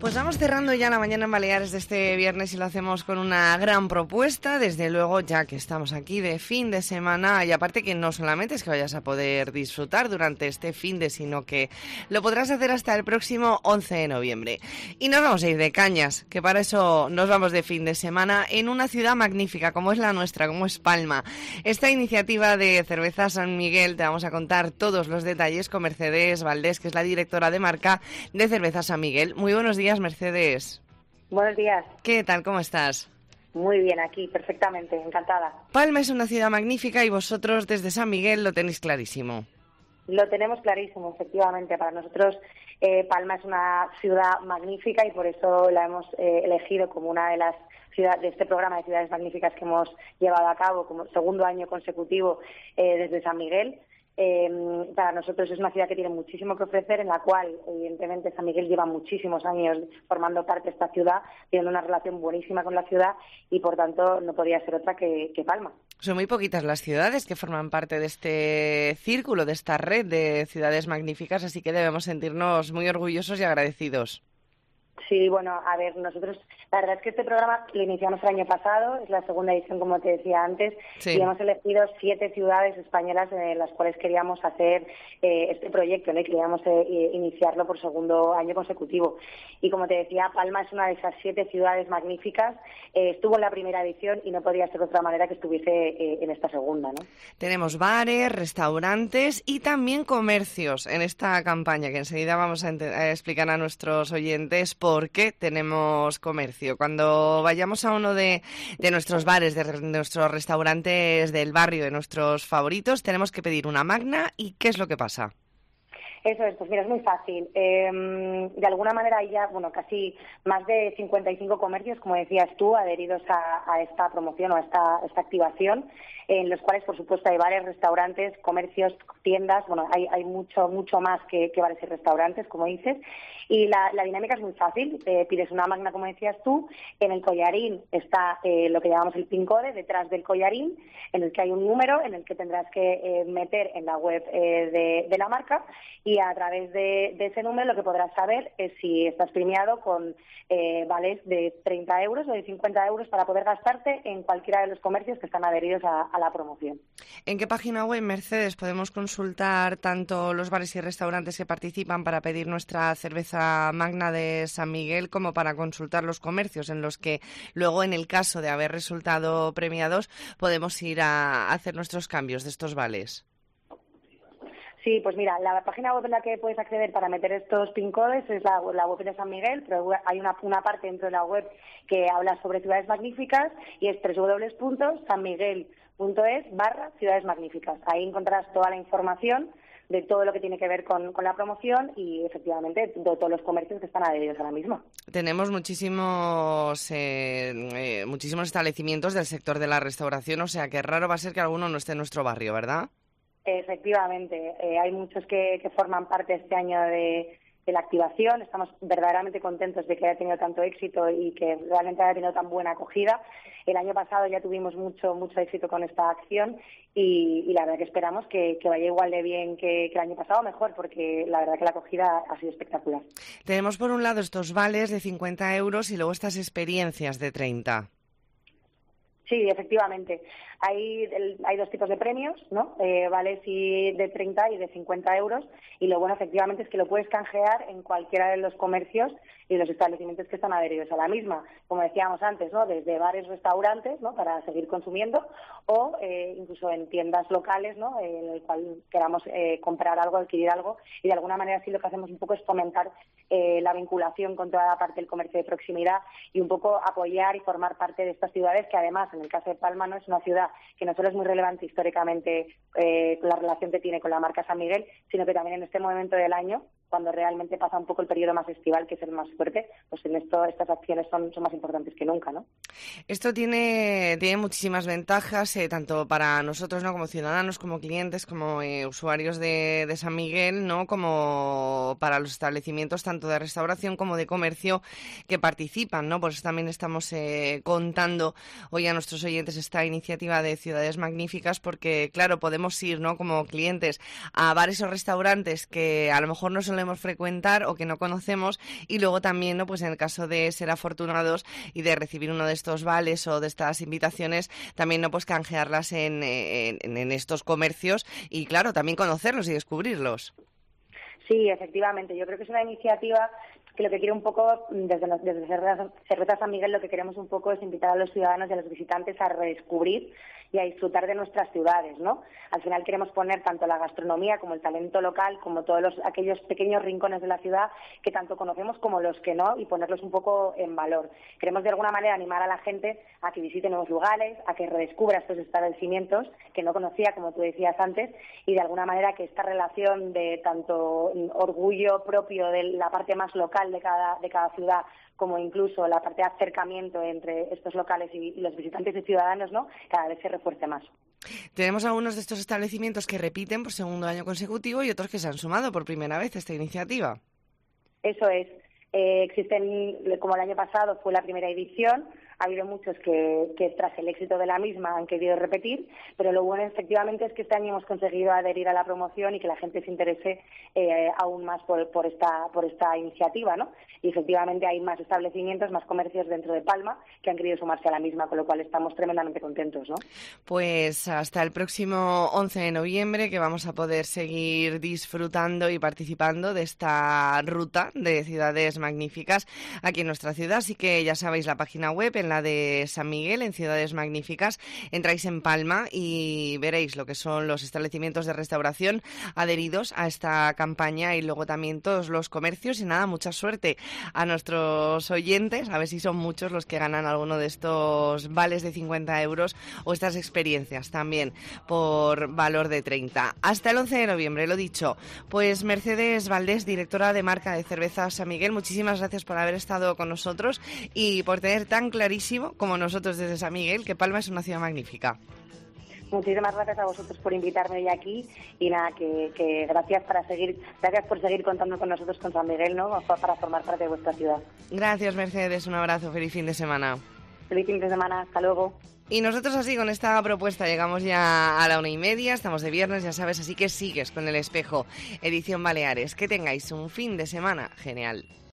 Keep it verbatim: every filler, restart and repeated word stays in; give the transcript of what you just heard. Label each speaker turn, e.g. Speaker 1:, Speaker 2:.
Speaker 1: Pues vamos cerrando ya la mañana en Baleares de este viernes y lo hacemos con una gran propuesta, desde luego, ya que estamos aquí de fin de semana, y aparte que no solamente es que vayas a poder disfrutar durante este fin de, sino que lo podrás hacer hasta el próximo once de noviembre. Y nos vamos a ir de cañas, que para eso nos vamos de fin de semana en una ciudad magnífica como es la nuestra, como es Palma. Esta iniciativa de Cerveza San Miguel, te vamos a contar todos los detalles con Mercedes Valdés, que es la directora de marca de Cerveza San Miguel. Muy buenos días, Mercedes.
Speaker 2: Buenos días.
Speaker 1: ¿Qué tal? ¿Cómo estás?
Speaker 2: Muy bien, aquí, perfectamente, encantada.
Speaker 1: Palma es una ciudad magnífica y vosotros desde San Miguel lo tenéis clarísimo.
Speaker 2: Lo tenemos clarísimo, efectivamente. Para nosotros eh, Palma es una ciudad magnífica y por eso la hemos eh, elegido como una de las ciudades de este programa de ciudades magníficas que hemos llevado a cabo como segundo año consecutivo eh, desde San Miguel. Eh, para nosotros es una ciudad que tiene muchísimo que ofrecer, en la cual evidentemente San Miguel lleva muchísimos años formando parte de esta ciudad, tiene una relación buenísima con la ciudad y por tanto no podía ser otra que, que Palma.
Speaker 1: Son muy poquitas las ciudades que forman parte de este círculo, de esta red de ciudades magníficas, así que debemos sentirnos muy orgullosos y agradecidos.
Speaker 2: Sí, bueno, a ver, nosotros, la verdad es que este programa lo iniciamos el año pasado, es la segunda edición, como te decía antes,
Speaker 1: sí.
Speaker 2: Y hemos elegido siete ciudades españolas en las cuales queríamos hacer eh, este proyecto, ¿no? Y queríamos eh, iniciarlo por segundo año consecutivo. Y como te decía, Palma es una de esas siete ciudades magníficas, eh, estuvo en la primera edición y no podía ser de otra manera que estuviese eh, en esta segunda, ¿no?
Speaker 1: Tenemos bares, restaurantes y también comercios en esta campaña, que enseguida vamos a, a explicar a nuestros oyentes por qué tenemos comercio. Cuando vayamos a uno de, de nuestros bares, de, de nuestros restaurantes del barrio, de nuestros favoritos, tenemos que pedir una magna. ¿Y qué es lo que pasa?
Speaker 2: Eso es, pues mira, es muy fácil. Eh, de alguna manera hay ya, bueno, casi más de cincuenta y cinco comercios, como decías tú, adheridos a, a esta promoción o a esta, esta activación, en los cuales, por supuesto, hay bares, restaurantes, comercios, tiendas, bueno, hay, hay mucho mucho más que, que bares y restaurantes, como dices, y la, la dinámica es muy fácil. Eh, pides una magna, como decías tú, en el collarín está eh, lo que llamamos el pin code, detrás del collarín, en el que hay un número en el que tendrás que eh, meter en la web eh, de, de la marca, y a través de, de ese número lo que podrás saber es si estás premiado con eh, vales de treinta euros o de cincuenta euros para poder gastarte en cualquiera de los comercios que están adheridos a, a la promoción.
Speaker 1: ¿En qué página web, Mercedes, podemos consultar tanto los bares y restaurantes que participan para pedir nuestra cerveza magna de San Miguel como para consultar los comercios en los que luego, en el caso de haber resultado premiados, podemos ir a hacer nuestros cambios de estos vales?
Speaker 2: Sí, pues mira, la página web en la que puedes acceder para meter estos pin codes es la, la web de San Miguel, pero hay una, una parte dentro de la web que habla sobre ciudades magníficas y es doble u doble u doble u punto san miguel punto es barra ciudades magníficas. Ahí encontrarás toda la información de todo lo que tiene que ver con, con la promoción y, efectivamente, de todos los comercios que están adheridos a la misma. Tenemos
Speaker 1: muchísimos eh, eh, muchísimos establecimientos del sector de la restauración, o sea que raro va a ser que alguno no esté en nuestro barrio, ¿verdad?
Speaker 2: Efectivamente, eh, hay muchos que, que forman parte este año de, de la activación. Estamos verdaderamente contentos de que haya tenido tanto éxito y que realmente haya tenido tan buena acogida. El año pasado ya tuvimos mucho mucho éxito con esta acción y, y la verdad que esperamos que, que vaya igual de bien que, que el año pasado, mejor, porque la verdad que la acogida ha sido espectacular.
Speaker 1: Tenemos por un lado estos vales de cincuenta euros y luego estas experiencias de treinta.
Speaker 2: Sí, efectivamente. Hay, hay dos tipos de premios, ¿no? Eh, vales y de treinta y de cincuenta euros. Y lo bueno, efectivamente, es que lo puedes canjear en cualquiera de los comercios y los establecimientos que están adheridos a la misma. Como decíamos antes, ¿no? Desde bares, restaurantes, ¿no? Para seguir consumiendo, o eh, incluso en tiendas locales, ¿no? En el cual queramos eh, comprar algo, adquirir algo. Y de alguna manera, sí, lo que hacemos un poco es fomentar eh, la vinculación con toda la parte del comercio de proximidad y un poco apoyar y formar parte de estas ciudades que, además, en el caso de Palma, no es una ciudad que no solo es muy relevante históricamente eh, la relación que tiene con la marca San Miguel, sino que también en este momento del año, cuando realmente pasa un poco el periodo más estival, que es el más fuerte, pues en esto estas acciones son, son más importantes que nunca, ¿no?
Speaker 1: Esto tiene, tiene muchísimas ventajas, eh, tanto para nosotros, ¿no? Como ciudadanos, como clientes, como eh, usuarios de, de San Miguel, ¿no? Como para los establecimientos tanto de restauración como de comercio que participan, ¿no? Por eso también estamos eh, contando hoy a nuestros oyentes esta iniciativa de Ciudades Magníficas, porque, claro, podemos ir, ¿no? Como clientes a bares o restaurantes que a lo mejor no solemos solemos frecuentar o que no conocemos, y luego también, ¿no?, pues en el caso de ser afortunados y de recibir uno de estos vales o de estas invitaciones, también, ¿no?, pues canjearlas en, en, en estos comercios y, claro, también conocerlos y descubrirlos.
Speaker 2: Sí, efectivamente. Yo creo que es una iniciativa que lo que quiere un poco, desde, desde Cerveza San Miguel, lo que queremos un poco es invitar a los ciudadanos y a los visitantes a redescubrir y a disfrutar de nuestras ciudades, ¿no? Al final queremos poner tanto la gastronomía como el talento local, como todos los, aquellos pequeños rincones de la ciudad que tanto conocemos como los que no, y ponerlos un poco en valor. Queremos de alguna manera animar a la gente a que visite nuevos lugares, a que redescubra estos establecimientos que no conocía, como tú decías antes, y de alguna manera que esta relación de tanto orgullo propio de la parte más local de cada, de cada ciudad, como incluso la parte de acercamiento entre estos locales y los visitantes y ciudadanos, ¿no?, cada vez se refuerce más.
Speaker 1: Tenemos algunos de estos establecimientos que repiten por segundo año consecutivo y otros que se han sumado por primera vez a esta iniciativa.
Speaker 2: Eso es. Eh, existen, como el año pasado fue la primera edición, ha habido muchos que, que tras el éxito de la misma han querido repetir, pero lo bueno efectivamente es que este año hemos conseguido adherir a la promoción y que la gente se interese eh, aún más por, por esta por esta iniciativa, ¿no? Y efectivamente hay más establecimientos, más comercios dentro de Palma que han querido sumarse a la misma, con lo cual estamos tremendamente contentos, ¿no?
Speaker 1: Pues hasta el próximo once de noviembre, que vamos a poder seguir disfrutando y participando de esta ruta de ciudades magníficas aquí en nuestra ciudad. Así que ya sabéis, la página web, en la de San Miguel, en Ciudades Magníficas, entráis en Palma y veréis lo que son los establecimientos de restauración adheridos a esta campaña, y luego también todos los comercios. Y nada, mucha suerte a nuestros oyentes, a ver si son muchos los que ganan alguno de estos vales de cincuenta euros o estas experiencias también por valor de treinta. Hasta el once de noviembre, lo dicho. Pues Mercedes Valdés, directora de marca de Cerveza San Miguel, muchísimas gracias por haber estado con nosotros y por tener tan clarísimo, como nosotros desde San Miguel, que Palma es una ciudad magnífica.
Speaker 2: Muchísimas gracias a vosotros por invitarme hoy aquí, y nada, que, que gracias para seguir, gracias por seguir contando con nosotros, con San Miguel, ¿no?, para formar parte de vuestra ciudad.
Speaker 1: Gracias, Mercedes, un abrazo, feliz fin de semana.
Speaker 2: Feliz fin de semana, hasta luego.
Speaker 1: Y nosotros así, con esta propuesta, llegamos ya a la una y media, estamos de viernes, ya sabes, así que sigues con El Espejo, edición Baleares. Que tengáis un fin de semana genial.